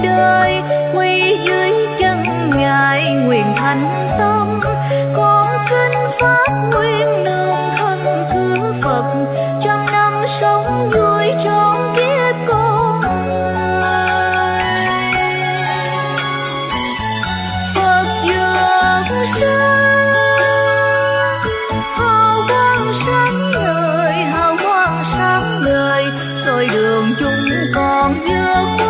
đời quy dưới chân ngài nguyện thành tâm. Con xin phát nguyên nương thân thưa Phật, trăm năm sống vui trọn kiếp con người. Phật dược sinh hào quang sáng ngời, hào quang sáng ngời, soi đường chúng con vượt